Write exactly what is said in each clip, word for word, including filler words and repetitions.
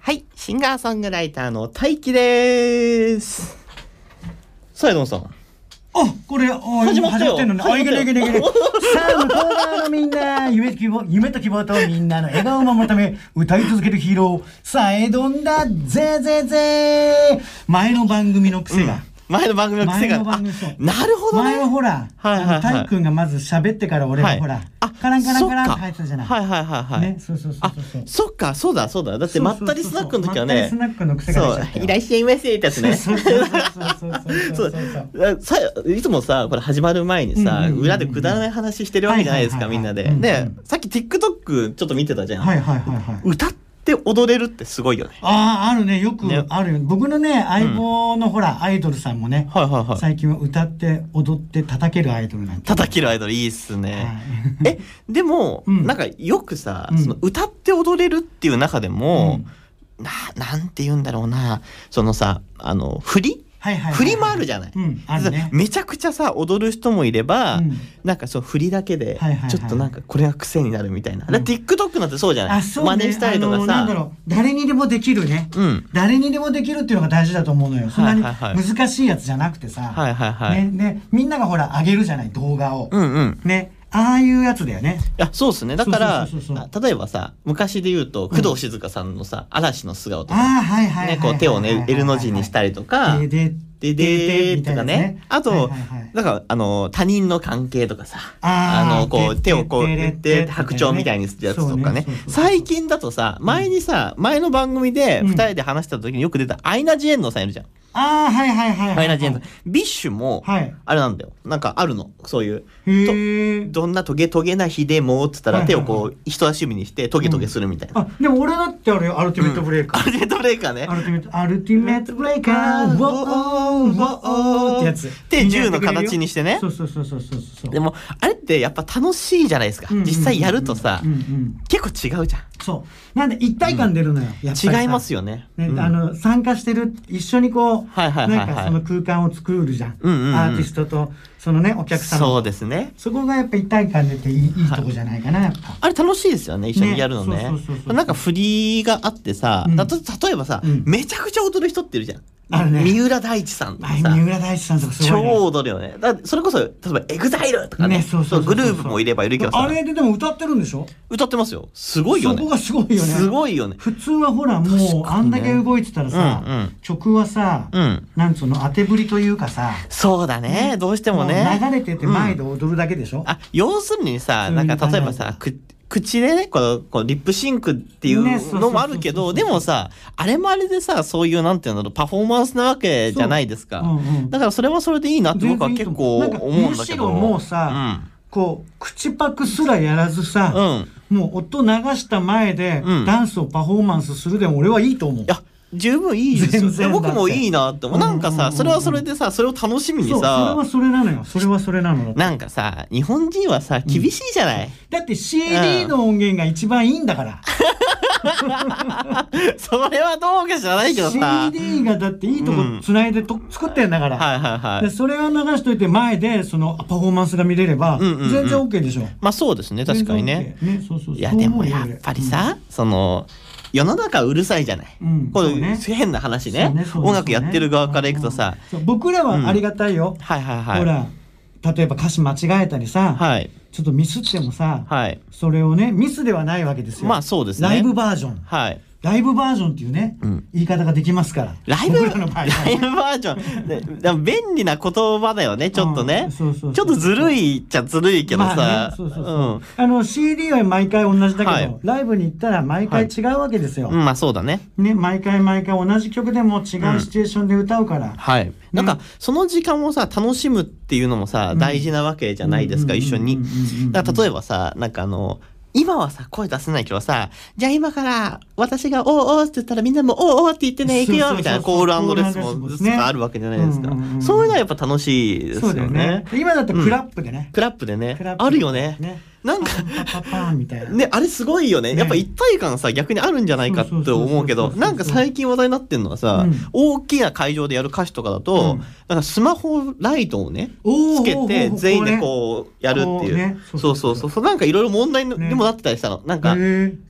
はい、シンガーソングライターの大輝です。さあ、どんさん。 あ、これ、お始まったよ。 始まってんのね。あ、いけないいけないいけない。さあ、向こう側のみんな、夢と希望、夢と希望とみんなの笑顔を守るため、歌い続けるヒーロー、さえどんだぜぜぜ前の番組の癖が。うん前の番組の癖が。なるほどね。 前はほら、タイ君がまず喋ってから俺がほら、カランカランカランって入ってたじゃない。 はいはいはいはい。 ね、そうそうそうそう。 そっか、そうだそうだ。だってまったりスナックの時はね、 まったりスナックの癖が出ちゃったよ。 いらっしゃいませってやつね。 そうそうそうそうそう。いつもさ、これ始まる前にさ、裏でくだらない話してるわけじゃないですか、みんなで。で、さっき TikTok ちょっと見てたじゃん。 はいはいはいはい。 歌ってで踊れるってすごいよね。 ああ、あるね。よくあるよね。僕のね、相棒のほら、アイドルさんもね、最近は歌って踊って叩けるアイドルなんて。 叩けるアイドルいいっすね。え、でも、なんかよくさ、その歌って踊れるっていう中でも、な、なんて言うんだろうな、そのさ、あの、振り振りもあるじゃない、うんね、めちゃくちゃさ踊る人もいれば、うん、なんかそう振りだけでちょっとなんかこれが癖になるみたいな、うん、だ TikTok なんてそうじゃない、ね、真似したりとかさ、 なんだろう、誰にでもできるね、うん、誰にでもできるっていうのが大事だと思うのよ。そんなに難しいやつじゃなくてさ、はいはいはい、ねね、みんながほら上げるじゃない動画を、うんうん、ね、ああいうやつだよね。 いや、そうですね。だから、例えばさ、昔で言うと、工藤静香さんのさ、嵐の素顔とか、ね、こう手をね、L の字にしたりとか、ででででとかね。あと、だから、あの、他人の関係とかさ、あの、こう、手をこう、で、白鳥みたいにするやつとかね。最近だとさ、前にさ、前の番組で二人で話した時によく出たアイナ・ジ・エンドさんいるじゃん。 ああ、はいはいはいアイナ・ジ・エンド。ビッシュも、あれなんだよ。なんかあるの。そういう。どんなトゲトゲな日でも、つったら手をこう、人差し指にしてトゲトゲするみたいな。 あ、でも俺だってあれよ、アルティメットブレイカー。 アルティメットブレイカーね。 アルティメット、アルティメットブレイカー、ウォー、ウォーってやつ。 で、銃の形にしてね。 そうそうそうそうそう。 でも、あれってやっぱ楽しいじゃないですか。実際やるとさ、結構違うじゃん。 そう。なんで一体感出るのよ。 違いますよね。 あの、参加してる、一緒にこう、なんかその空間を作るじゃん。アーティストと、そのね、お客様。 そうですね。 そこがやっぱ一体感出ていいとこじゃないかな、やっぱ。 あれ楽しいですよね、一緒にやるのね。なんか振りがあってさ、例えばさ、めちゃくちゃ踊る人っているじゃん。 あるね。 三浦大知さんとかさ。 三浦大知さんとかすごい、 ね。超踊るよね。だそれこそ、例えばエグザイルとかね。そうそう。グループもいればいるけどさ。 あれででも歌ってるんでしょ？ 歌ってますよ。すごいよね。 そこがすごいよね。 すごいよね。 普通はほら、もう、あんだけ動いてたらさ、うんうん、曲はさ、うん、なんつうの、当てぶりというかさ。 そうだね。ね、どうしてもね。 流れてて前で踊るだけでしょ？ うん、あ、要するにさ、なんか例えばさ、く口でね、この、このリップシンクっていうのもあるけど、でもさ、あれもあれでさ、そういうなんていうんだろう、パフォーマンスなわけじゃないですか。うんうん、だからそれはそれでいいなって僕は結構思うんだけど。 むしろもうさ、うん、こう、口パクすらやらずさ、うん、もう音流した前で、ダンスをパフォーマンスするでも俺はいいと思う。いや十分いいですよ。僕もいいなって思う。なんかさ、それはそれでさ、それを楽しみにさ。 それはそれなのよ。それはそれなの。 なんかさ、日本人はさ、厳しいじゃない。 だって シーディー の音源が一番いいんだから。 それはどうか知らないけどさ。 シーディー がだっていいとこ繋いでと作ってんだから。はいはいはい。で、それを流しといて前で、そのパフォーマンスが見れれば、全然 OK でしょ。 まあそうですね、確かにね。ね、そうそうそう。いや、でもやっぱりさ、その、世の中うるさいじゃない。うん、こういう変な話ね。ね音楽やってる側からいくとさ。 僕らはありがたいよ。うん、はいはいはい。ほら、例えば歌詞間違えたりさ、はい、ちょっとミスってもさ、はい、それをね、ミスではないわけですよ。 まあそうですね。 ライブバージョン。はい。ライブバージョンっていうね、うん、言い方ができますから。 ライブ、ライブバージョン。ででも便利な言葉だよね、ちょっとね。ちょっとずるいっちゃずるいけどさ。まあね、そうそうそう。うん、あの シーディー は毎回同じだけど、はい、ライブに行ったら毎回違うわけですよ。はい、 うん、まあそうだね。 ね、毎回毎回同じ曲でも違うシチュエーションで歌うから。うん、 はい。なんか、その時間をさ、楽しむっていうのもさ、大事なわけじゃないですか、一緒に。だから例えばさ、なんかあの、今はさ、声出せないけどさ、じゃあ今から私がおーおーって言ったらみんなもおーおーって言ってね、行くよみたいなコール&レスもずつあるわけじゃないですか。そういうのはやっぱ楽しいですよね。 今だってクラップでね。 クラップでね。あるよね。なんか、 パパパーンみたいな。 ね、あれすごいよね。やっぱ一体感さ、逆にあるんじゃないかって思うけど、なんか最近話題になってんのはさ、大きな会場でやる歌手とかだと、なんかスマホライトをね、つけて全員でこうやるっていう。そうそうそう。なんかいろいろ問題にもなってたりしたの。なんか、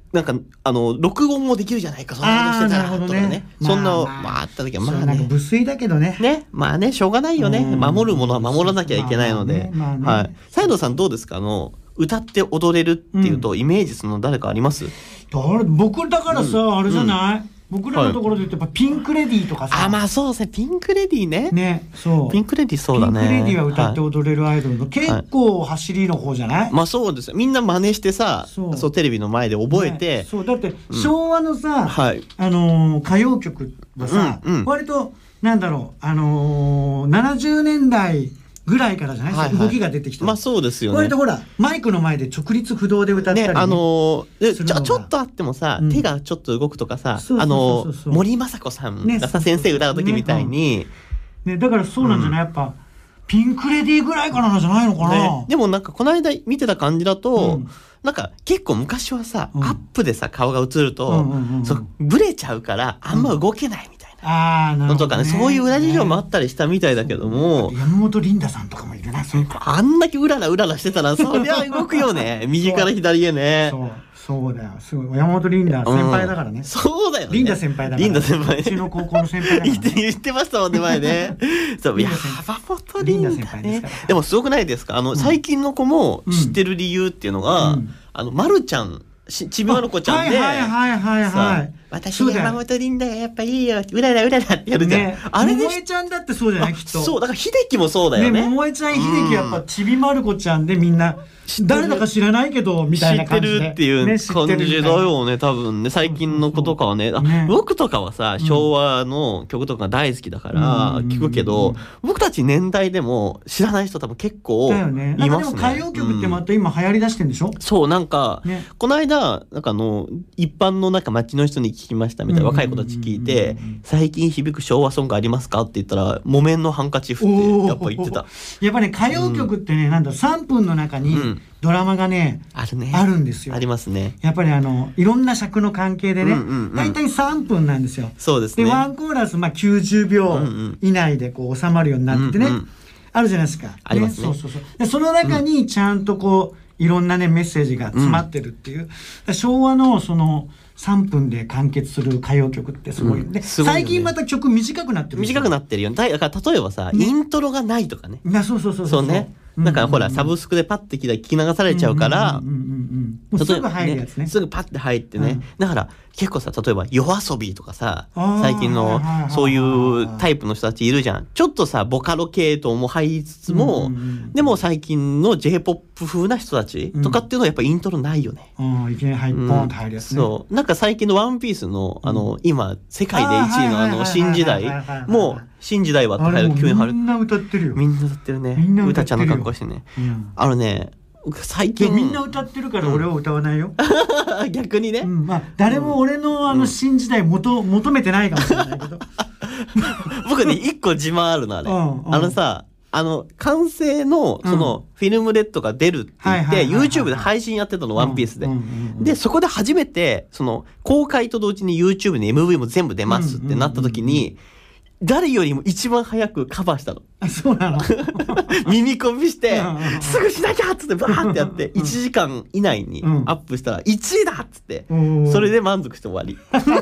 なんかあの録音もできるじゃないか、そんなことしてたらとかね、ねそんな、まあ、まあ、あった時はまあね、なんか無粋だけどねね、まあね、しょうがないよね、守るものは守らなきゃいけないので、まあねまあね、はい。斉藤さんどうですか、あの歌って踊れるっていうと、うん、イメージするの誰かあります？ 僕だからさ、うん、あれじゃない、うん、僕らのところで言うとやっぱピンクレディーとかさ、 あ、まあそうですね、ピンクレディーね。 ね、そう。 ピンクレディーそうだね。 ピンクレディーは歌って踊れるアイドルの、はい、結構走りの方じゃない？ まあそうですよ。みんな真似してさ、そう、そうテレビの前で覚えて。 ね、そう、だって昭和のさ、うん、 はい、 あのー、歌謡曲はさ、うんうん、割と、なんだろう、あのー、ななじゅうねんだいぐらいからじゃない、はいはい、動きが出てきた。 まあそうですよね。 割とほらマイクの前で直立不動で歌ったりね、 ね、あのー、ちょちょっとあってもさ、うん、手がちょっと動くとかさ、あのー、森昌子さんがさ、ね、先生歌う時みたいに、ねうんね、だからそうなんじゃない、うん、やっぱピンクレディーぐらいからなんじゃないのかな、ね、 でもなんかこの間見てた感じだと、うん、なんか結構昔はさ、うん、アップでさ顔が映ると、うんうんうん、そうブレちゃうからあんま動けないみたいな。 あー、なるほどね、 とかね、そういう裏事情もあったりしたみたいだけども、 山本リンダさんとかもいるな、そうか。 あんだけうららうららしてたらそりゃ動くよね右から左へね。 そうそうだよ、すごい。山本リンダ先輩だからね、うん、 そうだよね、 リンダ先輩だから、 リンダ先輩、 うちの高校の先輩だから、ね、 言ってましたもんね前ねそう山本リンダね。でもすごくないですか、あの、うん、最近の子も知ってる理由っていうのが、うん、あのまるちゃん、ちびまる子ちゃんで、 はいはいはいはいはい、 私山本リンダがやっぱいいよ、うららうららってやるじゃん、ね、 あれで桃江ちゃんだってそうじゃない、きっと。 そうだから秀樹もそうだよね。 ね、桃江ちゃん秀樹やっぱちびまる子ちゃんでみんな誰だか知らないけどみたいな感じで知ってるっていう感じだよね、多分ね、最近の子とかはね。あ、ね、僕とかはさ、昭和の曲とか大好きだから聞くけど、うん、僕たち年代でも知らない人多分結構いますね。 だよね。なんかでも歌謡曲ってまた今流行りだしてんでしょ、うん、 そう、なんか、ね、この間なんかあの一般のなんか街の人に聞きましたみたいな、若い子たち聞いて、最近響く昭和ソングありますかって言ったら、木綿のハンカチフってやっぱ言ってた。 やっぱね、歌謡曲ってね、うん、なんださんぷんの中に、うんドラマがね、 あるね、 あるんですよ。 ありますね。 やっぱりあのいろんな尺の関係でね、だいたいさんぷんなんですよ。 そうですね。 でワンコーラスまあきゅうじゅうびょう以内でこう収まるようになっててね、うんうん、あるじゃないですか。 ありますね。 ね、そうそうそう。でその中にちゃんとこういろんなねメッセージが詰まってるっていう、うん、昭和のそのさんぷんで完結する歌謡曲ってすごい、うん、で、すごいよね。最近また曲短くなってる。 短くなってるよね。だから例えばさ、ね、イントロがないとかね。 いや、そうそうそうそう。そうね。だからほら、サブスクでパッて聞き流されちゃうから、 すぐ入るやつね。 すぐパッて入ってね、うん、だから結構さ、例えば夜遊びとかさ、最近のそういうタイプの人たちいるじゃん。ちょっとさボカロ系統も入りつつも、うんうんうん、でも最近の J-ポップ 風な人たちとかっていうのはやっぱイントロないよね。 うん、いきなり入っポンと入るやつね。 そう、なんか最近のワンピースのあの、うん、今世界でいちいのあの新時代もう新時代はって入る、急に入る。 みんな歌ってるよ。 みんな歌ってるね。みんな歌ちゃんの格好してね。うん、あのね、最近みんな歌ってるから俺は歌わないよ。 うん、逆にね。 うん、まあ誰も俺のあの新時代求求めてないかもしれないけど。 僕ね一個自慢あるのあれ。うんうん、あのさ。あの完成のそのフィルムレッドが出るって言って YouTube で配信やってたの、ワンピースで。でそこで初めてその公開と同時に YouTube に エムブイ も全部出ますってなった時に、誰よりも一番早くカバーしたの。 あ、そうなの。 耳コピしてすぐしなきゃっつってバーってやっていちじかん以内にアップしたらいちいだっつって、それで満足して終わり。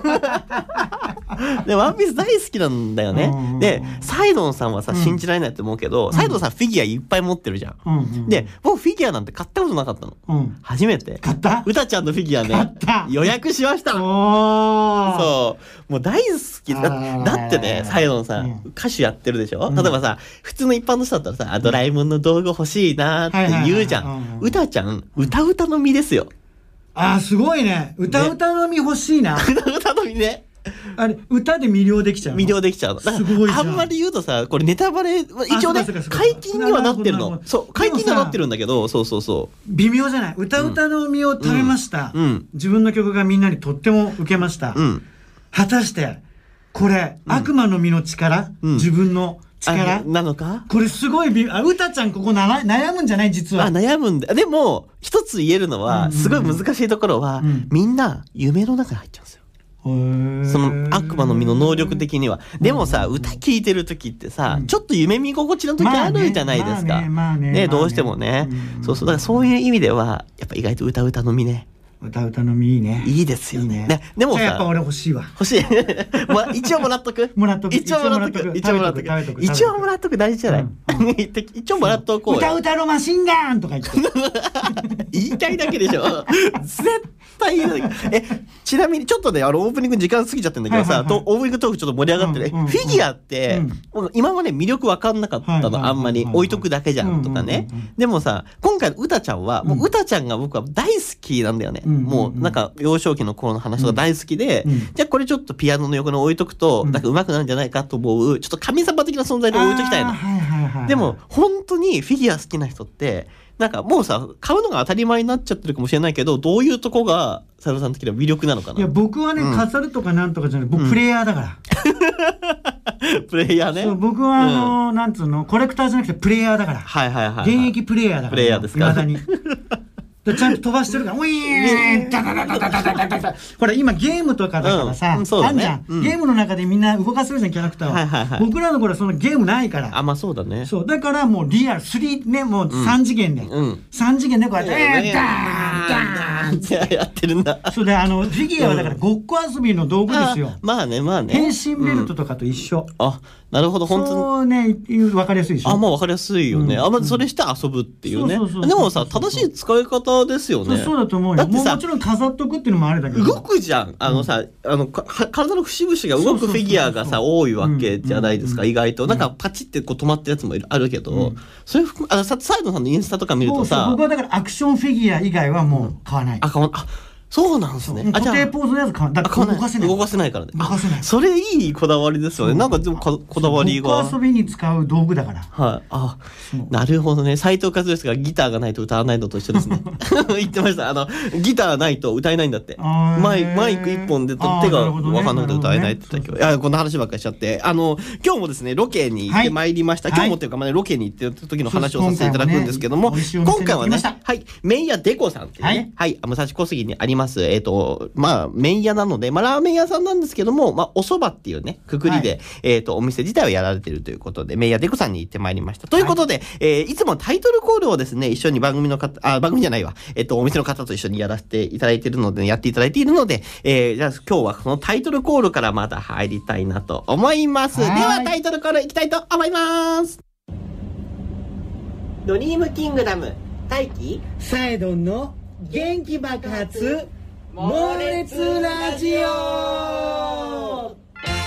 でワンピース大好きなんだよね。でサイドンさんはさ信じられないと思うけど、サイドンさんフィギュアいっぱい持ってるじゃん。で僕フィギュアなんて買ったことなかったの。初めて買った。 うたちゃんのフィギュアね予約しました。そうもう大好きだ。だってねサイドンさん歌手やってるでしょ。例えばさ普通の一般の人だったらさ、ドラえもんの道具欲しいなって言うじゃん。うたちゃん歌うたのみですよ。 あーすごいね。歌うたのみ欲しいな。 歌うたのみね。 あれ歌で魅了できちゃうの。 魅了できちゃうの。すごいじゃん。あんまり言うとさこれネタバレ一応ね解禁にはなってるの。そう解禁にはなってるんだけど、そうそうそう。 微妙じゃない。歌うたのみを食べました。うんうん、自分の曲がみんなにとっても受けました。うん、果たしてこれ、うん、悪魔の実の力、うん、自分の力なのか。 これすごいびあうたちゃんここな悩むんじゃない実は。 あ悩むんだ。でも一つ言えるのは、うんうんうん、すごい難しいところは、うん、みんな夢の中に入っちゃうんですよ。その悪魔の実の能力的には。でもさ、歌聴いてる時ってさ、うん、ちょっと夢見心地の時あるじゃないですか。ね、どうしてもね。そうそうだからそういう意味ではやっぱ意外と歌うたのみね。 歌歌のみいいね。 いいですよね。ね、でもさ、 やっぱ俺欲しいわ。 欲しい。まあ一応もらっとく。 もらっとく。 一応もらっとく。一応もらっとく。一応もらっとく大事じゃない。一応もらっとこう。 歌歌のマシンガンとか言って。 言いたいだけでしょ。絶対言うだけ。え、ちなみにちょっとね、あのオープニング時間過ぎちゃってんだけどさ、とオープニングトークちょっと盛り上がってる。フィギュアって今まで魅力わかんなかったの、あんまり置いとくだけじゃんとかね。でもさ、今回のうたちゃんはもううたちゃんが僕は大好きなんだよね。もうなんか幼少期の頃の話が大好きで、じゃあこれちょっとピアノの横に置いとくとなんか上手くなるんじゃないかと思う、ちょっと神様的な存在で置いときたいの。でも本当にフィギュア好きな人ってなんかもうさ、買うのが当たり前になっちゃってるかもしれないけど、どういうとこが斉藤さん的には魅力なのかな。 いや僕はね、飾るとかなんとかじゃない、僕プレイヤーだからプレイヤーね。 そう、僕はあのなんつうの、コレクターじゃなくてプレイヤーだから。 はいはいはい。 現役プレイヤーだから。 プレイヤーですか。 未だに。ちゃんと飛ばしてるから、ウィーンダダダダダダダダダ。ほら今ゲームとかだからさ、あんじゃん。ゲームの中でみんな動かせるじゃん、キャラクターを。僕らの頃はそのゲームないから。 あ、まあそうだね。 そう、だからもうリアル、スリーね、もうさん次元で。さん次元でこうやって、えー、ダーンダーンってやってるんだ。 それであの、フィギュアはだからごっこ遊びの道具ですよ。 まあね、まあね。 変身ベルトとかと一緒。 あ、なるほど、本当に。 そうね、わかりやすいでしょ。 あ、まあわかりやすいよね。あ、まあそれして遊ぶっていうね。でもさ、正しい使い方ですよね。 そうだと思うよ。もちろん飾っとくっていうのもあれだけど。 動くじゃん。あのさ、あの、体の節々が動くフィギュアがさ、多いわけじゃないですか、意外と。なんかパチってこう止まってるやつもあるけど、それ、あの、サイドさんのインスタとか見るとさ。 僕はだからアクションフィギュア以外はもう買わない。 あ、買わない。そうなんですね。 固定ポーズのやつ買わない。だって動かせない。 動かせないからね。 動かせない。 それいいこだわりですよね。なんかでもこだわりが。 ごっこ遊びに使う道具だから。 はい。あ、なるほどね。斉藤和義がギターがないと歌わないのと一緒ですね。言ってました。あの、ギターないと歌えないんだって。マイマイク一本で手がわかんなくて歌えないって言ったけど。いや、こんな話ばっかりしちゃって。あの、今日もですね、ロケに行ってまいりました。今日もっていうか、まあロケに行ってた時の話をさせていただくんですけども、今回はね、はい、麺屋デコさんっていうね、はい、武蔵小杉にあります、えっと、まあ、麺屋なので、まあ、ラーメン屋さんなんですけども、まあ、お蕎麦っていうね、くくりで、はい、えっと、お店自体をやられているということで、麺屋デコさんに行ってまいりました。ということで、はい、えー、いつもタイトルコールをですね、一緒に番組の方、あ、番組じゃないわ、えっと、お店の方と一緒にやらせていただいているので、やっていただいているので、えー、じゃあ今日はこのタイトルコールからまた入りたいなと思います。では、タイトルコールいきたいと思います。ドリームキングダム、大輝、 サイドンの元気爆発、猛烈ラジオ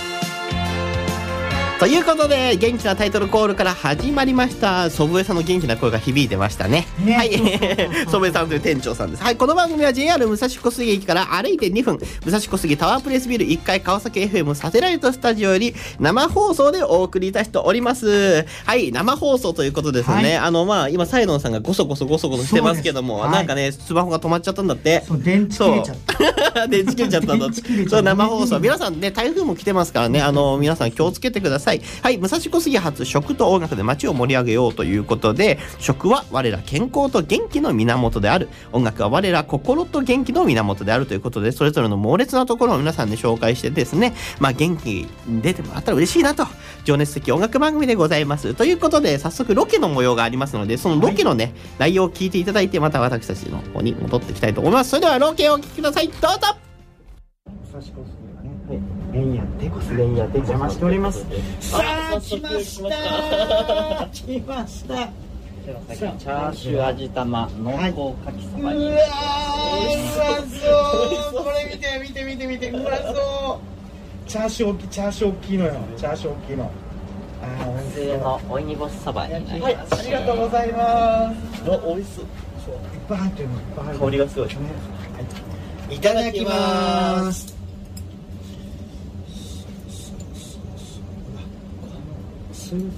ということで、元気なタイトルコールから始まりました。祖父江さんの元気な声が響いてましたね。ね、はい。祖父江さんという店長さんです。はい。この番組は ジェイアール 武蔵小杉駅から歩いてにふん、武蔵小杉タワープレスビルいっかい川崎 エフエム サテライトスタジオより生放送でお送りいたしております。はい。生放送ということですね。はい、あの、まあ、今、サイドンさんがゴソゴソゴソゴソしてますけども、はい、なんかね、スマホが止まっちゃったんだって。 そう、電池切れちゃった。 電池切れちゃったんだって。そう、生放送。皆さんね、台風も来てますからね、あの、皆さん気をつけてください。はい。武蔵小杉発食と音楽で街を盛り上げようということで、食は我ら健康と元気の源である、音楽は我ら心と元気の源であるということで、それぞれの猛烈なところを皆さんで紹介してですね、まあ元気に出てもらったら嬉しいなと、情熱的音楽番組でございます。ということで、早速ロケの模様がありますので、そのロケのね、はい、内容を聞いていただいて、また私たちの方に戻っていきたいと思います。それではロケをお聞きください。どうぞ。 武蔵小杉はね、はい、麺屋デコさんに邪魔しております。さあ来ました来ました。 チャーシュー味玉濃厚かきそばに、 うわーうまそう。これ見て見て見て見て、うまそう。チャーシュー大きい、チャーシュー大きいのよ。チャーシュー大きいの。 あー、普通のおいにぼしそばになります。 はい、ありがとうございます。 お、美味しそう。 そう、いっぱい入ってるの。いっぱい入ってる。 香りがすごい。ね、 はい、いただきます。スープがね、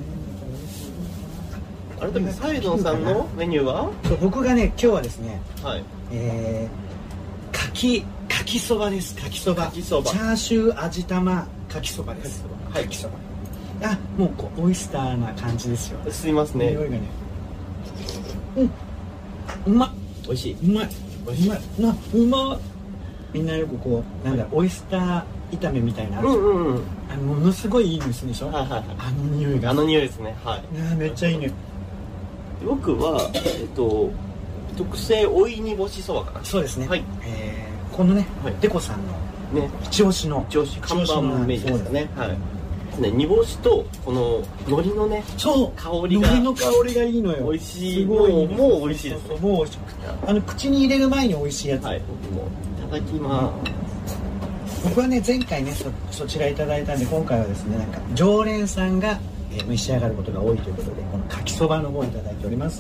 あれだけサイドンさんのメニューは？ そう、僕がね、今日はですね、 はい、 えー、かきかきそばです。かきそば。 チャーシュー味玉かきそばです。 はい、 かきそば。あ、もうこうオイスターな感じですよ。 すいますね。 匂いがね。うん。うまっ。 美味しい。 うまい。うまい。な、うまい。みんなよくこうなんだ、オイスター炒めみたいな、うんうんうん、あのものすごいいい匂いでしょ、はいはいはい、あの匂いがあの匂いですね、はい、 いやめっちゃいい匂い。 僕はえっと特製追い煮干しそばかな。 そうですね。 はい。 えー、このね、はい、デコさんのね一押しの一押し看板メニューですね。はい。ね、煮干しとこの海苔のね、 そう香りが、 海苔の香りがいいのよ。 美味しい。もうもう美味しいです。 そうそうもう美味しい。あの口に入れる前に美味しいやつ。 はい。僕もいただきます。 僕はね前回ね そ, そちらいただいたんで、今回はですねなんか常連さんが、えー、召し上がることが多いということで、このかきそばの方いただいております。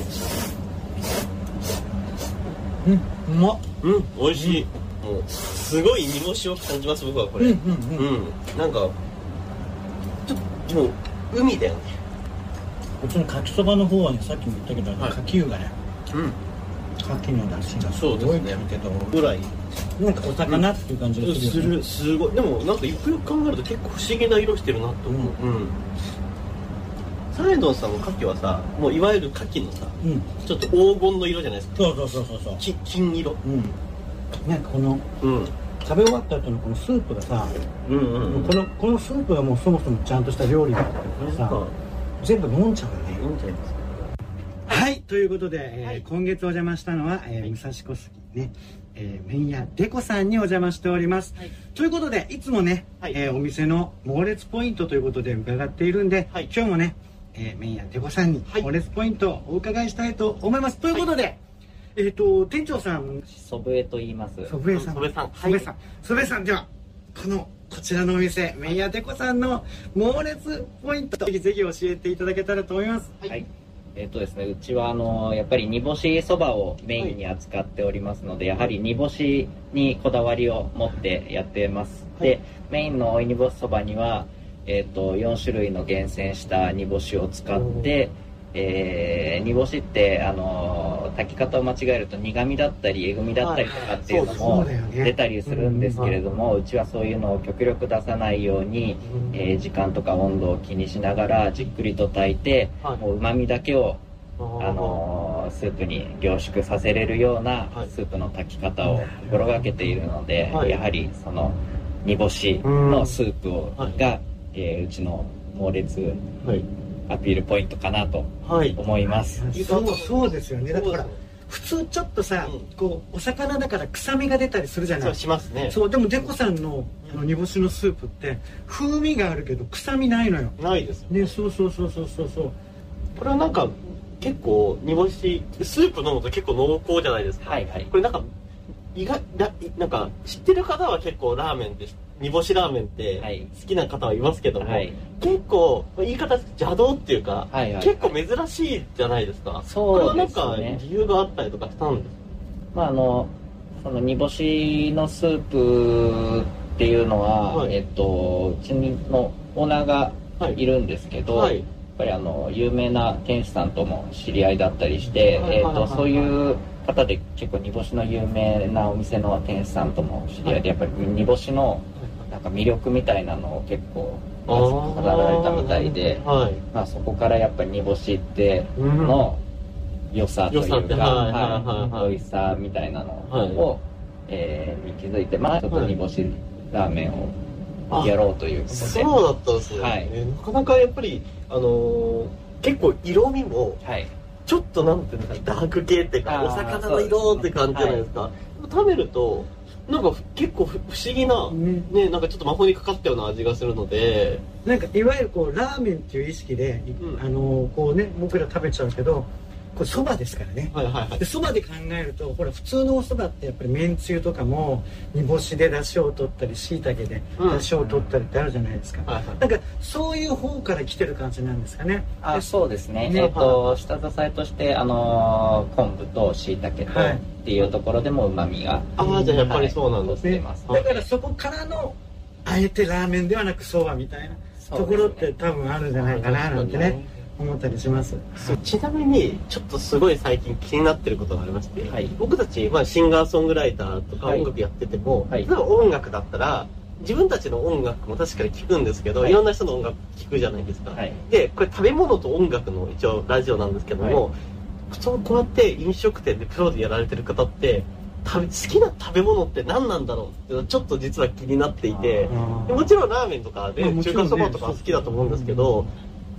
うん、うまっ。 うん、美味しい。うん、もうすごい煮干しを感じます僕はこれ。うんうんうん。うん、なんかちょっともう海だよね。 こっちのかきそばの方はね、さっきも言ったけど、はい、かき湯がね、 うん、 かきの出汁がすごい効いてるぐらい。 なんかお魚っていう感じがする、 ね、する。すごい。でもなんかよくよく考えると結構不思議な色してるなと思う。うん。うん、サイドンさんの牡蠣はさ、もういわゆる牡蠣のさ、うん、ちょっと黄金の色じゃないですか。 そうそうそうそうそう。 き金色。 うん。なんかこの、うん、食べ終わった後のこのスープがさ、うんうんうん、このこのスープがもうそもそもちゃんとした料理だからさ、全部飲んじゃうね。 飲んじゃいます。 はい、ということで、えーはい、今月お邪魔したのは、えーはい、武蔵小杉ね、えー、麺屋デコさんにお邪魔しております、はい、ということでいつもね、はい、えー、お店の猛烈ポイントということで伺っているんで、はい、今日もね、えー、麺屋デコさんに猛烈ポイントをお伺いしたいと思います、はい、ということで、えっと店長さん、 祖父江と言います。 祖父江さん、祖父江さん、祖父江さん、祖父江さん、ではこのこちらのお店麺屋デコさんの猛烈ポイントぜひぜひ教えていただけたらと思います。 はい、はい、えっとですね、うちはあのやっぱり煮干しそばをメインに扱っておりますので、はい、やはり煮干しにこだわりを持ってやってます、はい、でメインの追い煮干しそばには、えっとよん種類の厳選した煮干しを使って、えー、煮干しってあの炊き方を間違えると苦味だったりえぐみだったりとかっていうのも出たりするんですけれども、うちはそういうのを極力出さないように、えー、時間とか温度を気にしながらじっくりと炊いて、もう旨味だけをあのスープに凝縮させれるようなスープの炊き方を心がけているので、やはりその煮干しのスープをが、えー、うちの猛烈アピールポイントかなと思います。 はい、そうそうですよね。だってほら普通ちょっとさ、うん、こうお魚だから臭みが出たりするじゃない。 そうしますね。 そうでもデコさんのあの煮干しのスープって風味があるけど臭みないのよ。 ないですよね。 ね、そうそうそうそうそうそう。 これはなんか結構煮干しスープ飲むと結構濃厚じゃないですか。はいはい。これなんか意外だなんか知ってる方は結構ラーメンで煮干しラーメンって好きな方はいますけども、はい、結構言い方邪道っていうか、はいはい、結構珍しいじゃないですか。 そうですね。 これはなんか理由があったりとかしたんですか。 まああのその煮干しのスープっていうのは、はい、えっとうちのオーナーがいるんですけど、はいはい、やっぱりあの有名な店主さんとも知り合いだったりして、はい、えっとそういう方で結構煮干しの有名なお店の店主さんとも知り合いで、やっぱり煮干しのなんか魅力みたいなのを結構語られたみたいで、はい、まあそこからやっぱり煮干しっての良さというか美味しさみたいなのを、はいえー、に気づいて、まあちょっと煮干しラーメンをやろうということで。 そうだったんですね。はい、えー、なかなかやっぱりあのー、結構色味も、はいちょっとなんていうのかダーク系っていうかお魚の色って感じじゃないですか。はい、食べるとなんか結構不思議な、ね、ねなんかちょっと魔法にかかったような味がするので、 なんかいわゆるこうラーメンっていう意識で、うん、あのこうね僕ら食べちゃうけど。これそばですからね。はいはいはい。でそばで考えると、ほら普通のおそばってやっぱりめんつゆとかも煮干しで出汁を取ったり、椎茸で出汁を取ったりってあるじゃないですか。うんはいはい、なんかそういう方から来てる感じなんですかね。 あ、そうですね。ねえっと下支えとしてあのー、昆布と椎茸とっていうところでも旨味が。はい、 ああじゃあやっぱりそうなんですね。 だからそこからのあえてラーメンではなくそばみたいなところって多分あるんじゃないかななんてね。思ったりします。 そうちなみにちょっとすごい最近気になってることがありまして、はい、僕たち、まあ、シンガーソングライターとか音楽やってても、はい、例えば音楽だったら自分たちの音楽も確かに聴くんですけど、はい、いろんな人の音楽聴くじゃないですか、はい、でこれ食べ物と音楽の一応ラジオなんですけども、はい、そうこうやって飲食店でプロでやられてる方って好きな食べ物って何なんだろうっていうのはちょっと実は気になっていて、もちろんラーメンとかで中華そばとか好きだと思うんですけど、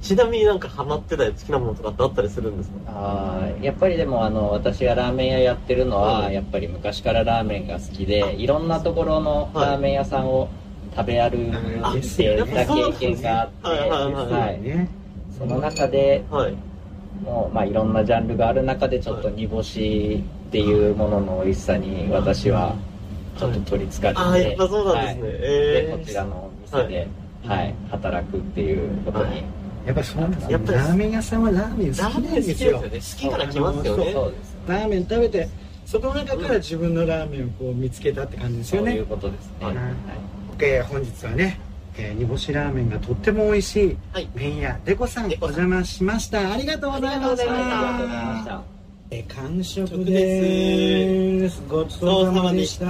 ちなみになんかハマってたり好きなものとかってあったりするんですか？ あやっぱりでもあの私がラーメン屋やってるのは、はい、やっぱり昔からラーメンが好きでいろんなところのラーメン屋さんを食べ歩いてた経験があってその中で、はい、もうまあいろんなジャンルがある中でちょっと煮干しっていうものの美味しさに私はちょっと取りつかれて、はい、あやっぱそうなんですね、はい、でこちらのお店で、はいはい、働くっていうことに。 やっぱりそうなんですよ。やっぱりラーメン屋さんはラーメン好きなんですよ。 好きから来ますよね。そうです。 ラーメン食べて、その中から自分のラーメンをこう見つけたって感じですよね。 そういうことですね。はい。 えー、本日はね、えー、煮干しラーメンがとっても美味しい、はい、麺屋でこさんお邪魔しました。ありがとうございました。ありがとうございました。えー、完食です。ごちそうさまでした。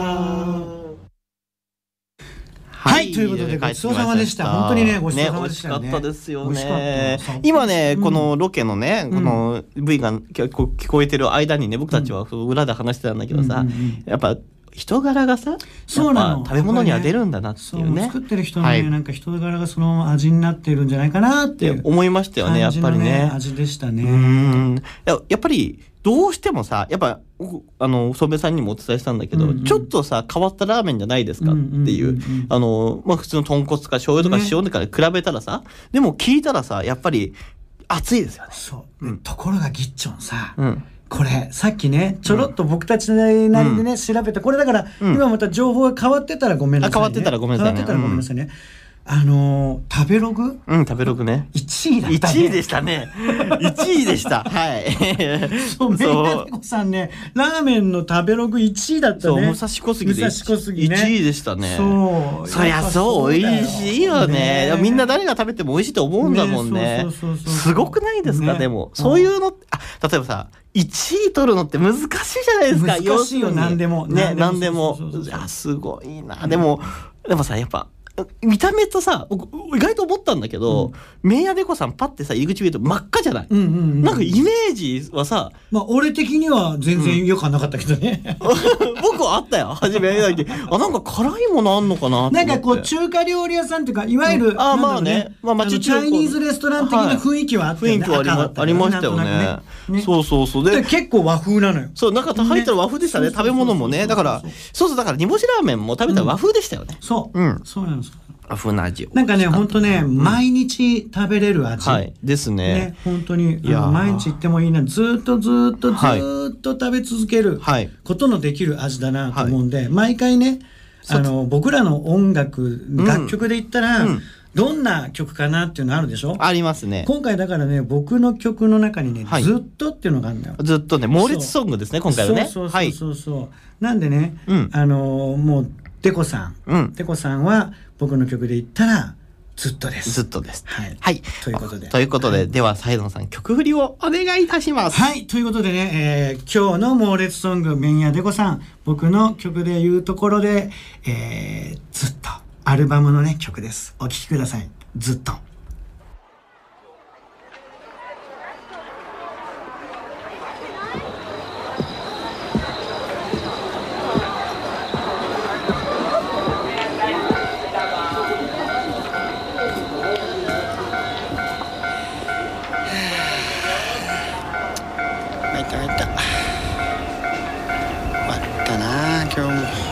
はい、ということでごちそうさまでした。本当にね、ごちそうさまでしたね。 美味しかったですよね。今ね、このロケのね、この ブイ が聞こえてる間にね、僕たちは裏で話してたんだけどさ、やっぱ人柄がさ、そうなの、食べ物には出るんだなっていうね。 作ってる人のね、なんか人柄がそのまま味になっているんじゃないかなって思いましたよね、やっぱりね。 味でしたね。 うん。やっぱりどうしてもさ、やっぱあの曽部さんにもお伝えしたんだけど、うんうん、ちょっとさ変わったラーメンじゃないですかっていう、あのまあ普通の豚骨か醤油とか塩とかで比べたらさ、ね、でも聞いたらさやっぱり熱いですよね。 そう、うん、ところがギッチョンさ、うん、これさっきねちょろっと僕たちなりでね、うん、調べてこれだから、うん、今また情報が変わってたらごめんなさいね。 変わってたらごめんなさいね。 変わってたらごめんなさいね。あのー、食べログうん食べログねいちいだったね。 いちいでしたねいちいでしたはいそう麺屋でこさんねラーメンの食べログいちいだったね。 そう武蔵小杉で武蔵小杉ねいちいでしたね。 そうそりゃそう美味しいよね。ねみんな誰が食べても美味しいと思うんだもんね。すごくないですか、ね、でもそういうのあ例えばさいちい取るのって難しいじゃないですか。 難しいよ何でもね何でもいやすごいな。でもでもさやっぱ見た目とさ僕意外と思ったんだけど、うん、麺屋でこさんパッてさ入り口見ると真っ赤じゃない、うんうんうん、なんかイメージはさまあ俺的には全然よくはなかったけどね、 うん、僕はあったよ初め見た時あなんか辛いものあんのかなってなんかこう中華料理屋さんっていうかいわゆる、うん、 あまあね、まあ、 町チャイニーズレストラン的な雰囲気はあったよね、 はい、雰囲気はあり ま, ありましたよ ね, ね, ねそうそうそうで結構和風なのよ。 そうなんか入ったら和風でしたね、ね、食べ物もねだからそうそうだから煮干しラーメンも食べたら和風でしたよね、 うん、そう、うん、そうなんです和風な味なんかね本当ね、うん、毎日食べれる味、 はい、ですねね本当に毎日行ってもいいなずっとずっとずっと食べ続けることのできる味だなと思うんで、はい、毎回ねあの僕らの音楽楽曲で言ったら、うんうんどんな曲かなっていうのあるでしょ。 ありますね。 今回だからね僕の曲の中にね、はい、ずっとっていうのがあるんだよ。 ずっとね猛烈ソングですね今回はね。 そうそうそうそう、はい、なんでね、うん、あのー、もうでこさん、うん、でこさんは僕の曲で言ったらずっとです。 ずっとです。 はい。 はい、 ということで。 ということで、はい、ではサイドンさん曲振りをお願いいたします。 はい。ということでね、えー、今日の猛烈ソング麺屋でこさん僕の曲で言うところで、えー、ずっとアルバムのね曲です。お聴きください。ずっと。 泣いた泣いた。終わったな今日も。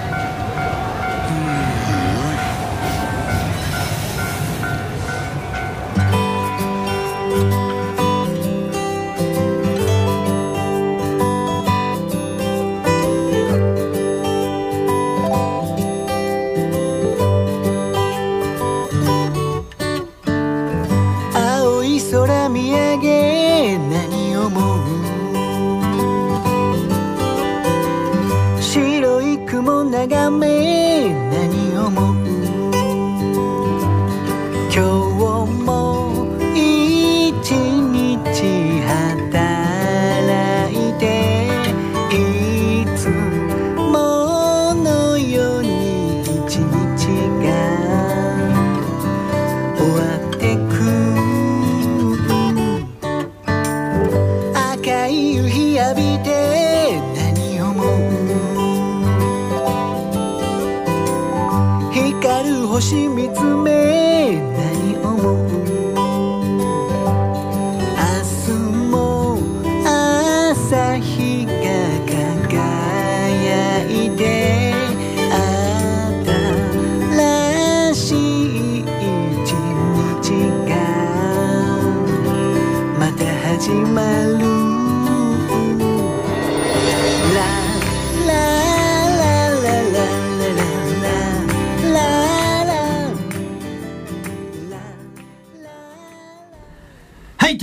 空見上げ何思う白い雲眺め何思う今日も一日働いていつものように一日が終わってく夕日浴びて何思う光る星見つめ何思う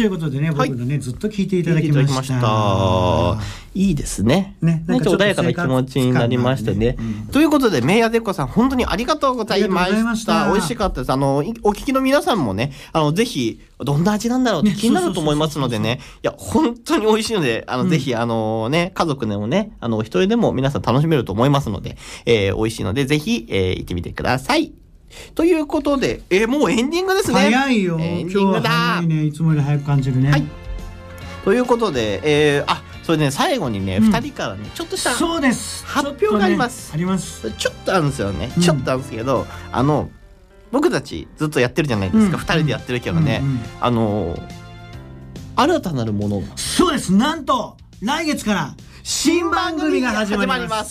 ということでね、僕のね、ずっと聞いていただきました。 いいですね。ね、なんか穏やかな気持ちになりましてね。ということで、メイヤデコさん、本当にありがとうございました。美味しかったです。あの、お聞きの皆さんもね、あの、ぜひ、どんな味なんだろうって気になると思いますのでね、いや、本当に美味しいので、あの、ぜひ、あのね、家族でもね、あの、お一人でも皆さん楽しめると思いますので、えー、美味しいので、ぜひ、えー、行ってみてください。ということで、えー、もうエンディングですね。 早いよ。 エンディングだ。 早いね。いつもより早く感じるね。はい。 ということで、えー、あ、それでね、最後にね、二、うん、人からね、ちょっとしたそうです発表があります。 ね、あります。 ちょっとあるんですよね。うん、ちょっとあるんですけど、あの僕たちずっとやってるじゃないですか。二、うん、人でやってるけどね、うんうん、あの新たなるものが。 そうです。なんと来月から新番組が始まります。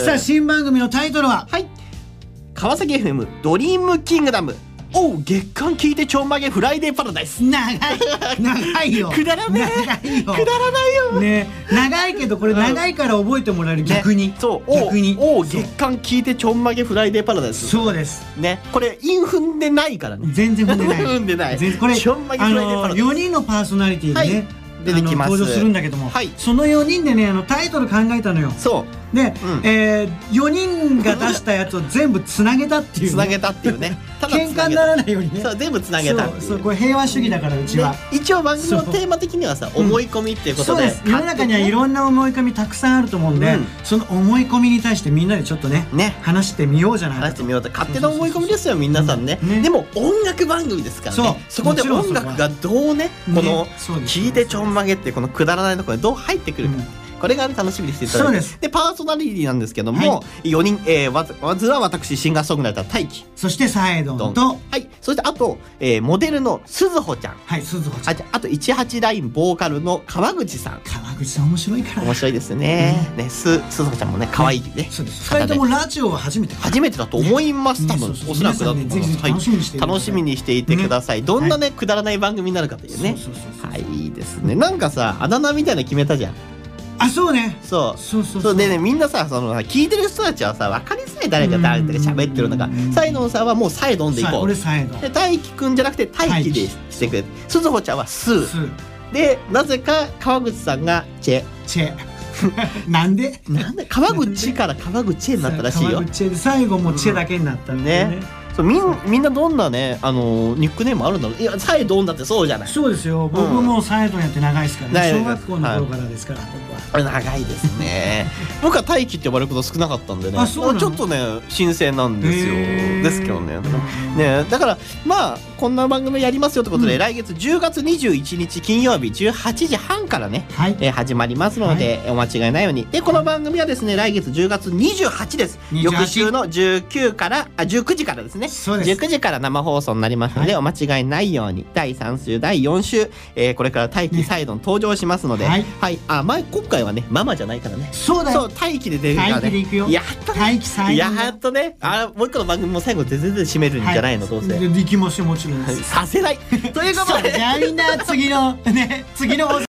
さあ、新番組のタイトルは、 はい、川崎 エフエム ドリームキングダム。おう、月間聞いてちょんまげフライデーパラダイス。 長い長いよ。 くだらねえ。 長いよ。 くだらないよ。 ね、長いけどこれ長いから覚えてもらえる、逆に。 そう。逆に。おう、月間聞いてちょんまげフライデーパラダイス。 そうです。 ね、これ韻踏んでないからね。 全然踏んでない。 踏んでない。 これちょんまげフライデーパラダイス。 よにんのパーソナリティでね、 出てきます。 登場するんだけども、そのよにんでね、あのタイトル考えたのよ。 そう。 で、えよにんが出したやつを全部つなげたっていう。 つなげたっていうね。 喧嘩にならないようにね。 そう、全部つなげた。 そう、これ平和主義だから、うちは。 一応番組のテーマ的にはさ、思い込みっていうことで。 世の中にはいろんな思い込みたくさんあると思うんで、その思い込みに対してみんなでちょっとね、話してみようじゃないか。 話してみようと。勝手な思い込みですよ、皆さんね。でも音楽番組ですからね。そこで音楽がどうね、この聞いてちょんまげってこのくだらないところでどう入ってくるか。これが楽しみにしていただいて。そうです。で、パーソナリティなんですけども、よにん、えー、まずは私、シンガーソングライター、大輝。 そして、サエドンと、 はい。そして、あと、えー、モデルの鈴穂ちゃん。 はい、鈴穂ちゃん。 あと、じゅうはちラインボーカルの川口さん。 川口さん面白いから。 面白いですね。ね、す、鈴穂ちゃんもね、可愛いね。 そうです。二人ともラジオは初めて。 初めてだと思います。多分、おそらくだと思います。楽しみにしていてください。どんなね、くだらない番組になるかというね。はい、いいですね。なんかさ、あだ名みたいな決めたじゃん。 あ、そうね。 そうそうそうそう。でね、みんなさ、その聞いてる人たちはさ、分かりづらい、誰が誰か喋ってるのか。サイドンさんはもうサイドンでいこう。 俺サイドン。 で、大輝くんじゃなくて大輝でしてくれ。鈴穂ちゃんはスー。で、なぜか川口さんがチェ。 チェ。なんで？ なんで川口から川口へになったらしいよ。 川口へで最後もチェだけになったんでね。 そう、みんみんなどんなね、あのニックネームあるんだろう。いや、サイドンだってそうじゃない。 そうですよ。僕もサイドンやって長いですからね。小学校の頃からですから。 これ長いですね。僕は大輝って呼ばれること少なかったんでね。ちょっとね新鮮なんですよ。ですけどね。ね、だからまあこんな番組やりますよってことで、来月じゅうがつにじゅういちにち金曜日じゅうはちじはんからね、え始まりますので、お間違いないように。で、この番組はですね、来月じゅうがつにじゅうはちです。翌週のじゅうくじからあじゅうくじからですね。じゅうくじから生放送になりますので、お間違いないように。だいさん週だいよん週、えこれから大輝サイドン登場しますので、はい。あ、前今回はねママじゃないからね。 そうだよ。 そう、大輝で出るからね。 大輝で行くよ。 やっと大輝サイドン。 やっとね、あ、もう一個の番組も最後で全然締めるんじゃないの、どうせ。 行きますよ、もちろん。 させない。ということで、 じゃあみんな次のね、次の